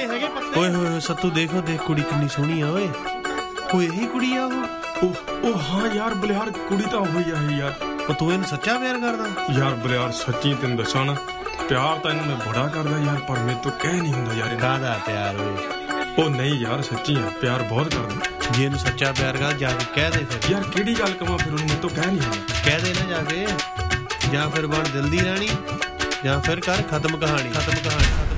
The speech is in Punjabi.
ਹੈਗੇ ਪੱਤੇ। ਓਏ ਹੋਏ ਸੱਤੂ ਦੇਖੋ ਦੇਖ ਕੁੜੀ ਕਿੰਨੀ ਸੋਹਣੀ ਆ ਓਏ। ਉਹ ਇਹੀ ਕੁੜੀ ਆ ਉਹ ਹਾਂ ਯਾਰ ਬਲਿਆਰ ਕੁੜੀ ਤਾਂ ਉਹੀ ਆ ਇਹ ਯਾਰ। ਉਹ ਤੂੰ ਇਹਨੂੰ ਸੱਚਾ ਪਿਆਰ ਕਰਦਾ ਯਾਰ ਬਲਿਆਰ ਸੱਚੀ ਤੈਨੂੰ ਦੱਸਾਂ ਨਾ ਪਿਆਰ ਤਾਂ ਇਹਨੂੰ ਮੈਂ ਬੜਾ ਕਰਦਾ ਯਾਰ ਪਰ ਮੇਰੇ ਤੋਂ ਕਹਿ ਨਹੀਂ ਹੁੰਦਾ ਯਾਰ। ਕਾਹਦਾ ਪਿਆਰ ਓਏ? ਉਹ ਨਹੀਂ ਯਾਰ ਸੱਚੀ ਆ ਪਿਆਰ ਬਹੁਤ ਕਰਦਾ। ਜੇ ਇਹਨੂੰ ਸੱਚਾ ਪਿਆਰ ਕਰ ਜਾ ਕੇ ਕਹਿ ਦੇ ਫਿਰ। ਯਾਰ ਕਿਹੜੀ ਗੱਲ ਕਵਾਂ ਫਿਰ ਉਹਨੂੰ ਮੇਰੇ ਤੋਂ ਕਹਿ ਨਹੀਂ ਹੁੰਦਾ। ਕਹਿ ਦੇ ਨਾ ਜਾ ਕੇ ਜਾਂ ਫਿਰ ਬਣ ਦਿਲ ਦੀ ਰਾਣੀ ਜਾਂ ਫਿਰ ਕਰ ਖਤਮ ਕਹਾਣੀ।